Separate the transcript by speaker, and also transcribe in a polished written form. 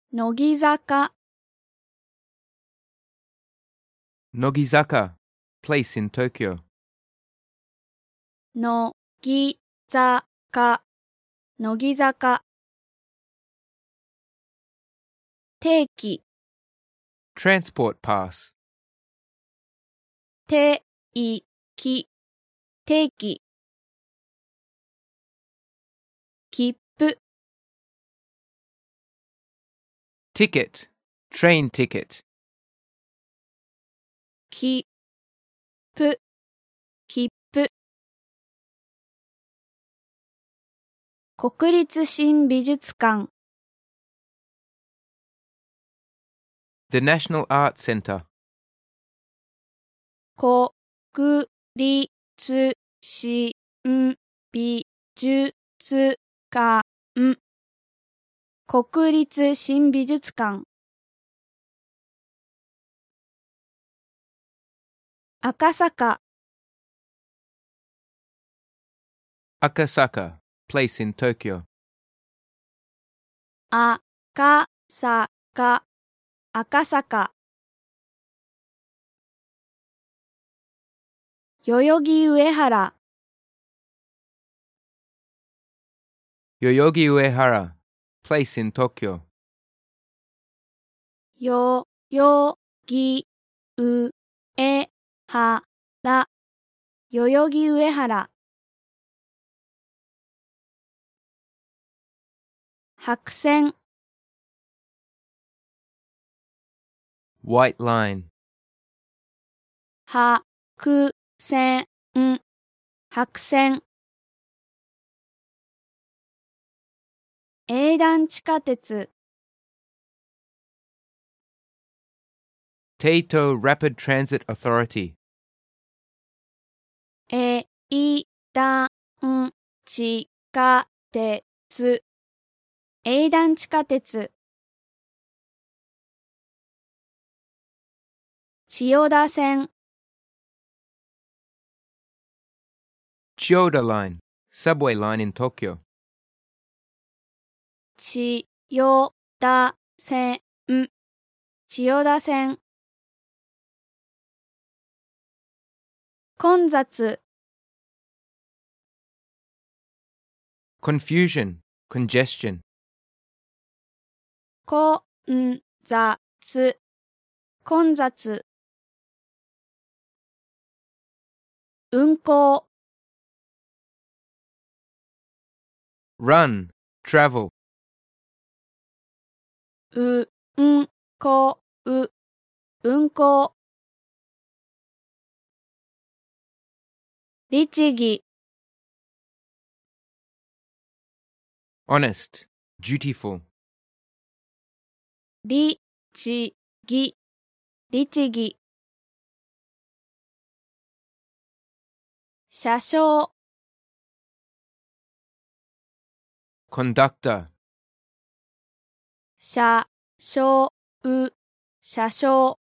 Speaker 1: 乃木坂
Speaker 2: Nogizaka, place in Tokyo.
Speaker 1: 乃木坂乃木坂定期
Speaker 2: Transport pass.
Speaker 1: 定期定期切符
Speaker 2: Ticket, train ticket.
Speaker 1: 切符切符国立新美術館
Speaker 2: The National Art Center.
Speaker 1: 国立新美術館国立新美術館赤坂
Speaker 2: Akasaka, place in Tokyo.
Speaker 1: 赤坂赤坂代々木上原
Speaker 2: Yoyogi Uehara, place in Tokyo.
Speaker 1: 代々木上原代々木上原白線
Speaker 2: White line.
Speaker 1: 白線白線営団地下鉄
Speaker 2: Teito Rapid Transit Authority.
Speaker 1: 営団地下鉄営団地下鉄千代田線
Speaker 2: Chiyoda Line, subway line in Tokyo.
Speaker 1: 千代田線千代田線混雑
Speaker 2: Confusion, congestion.
Speaker 1: 混雑混雑運行
Speaker 2: Run, travel.
Speaker 1: 運行運行律儀
Speaker 2: Honest, dutiful.
Speaker 1: 律儀律儀車掌
Speaker 2: Conductor.
Speaker 1: 車掌車掌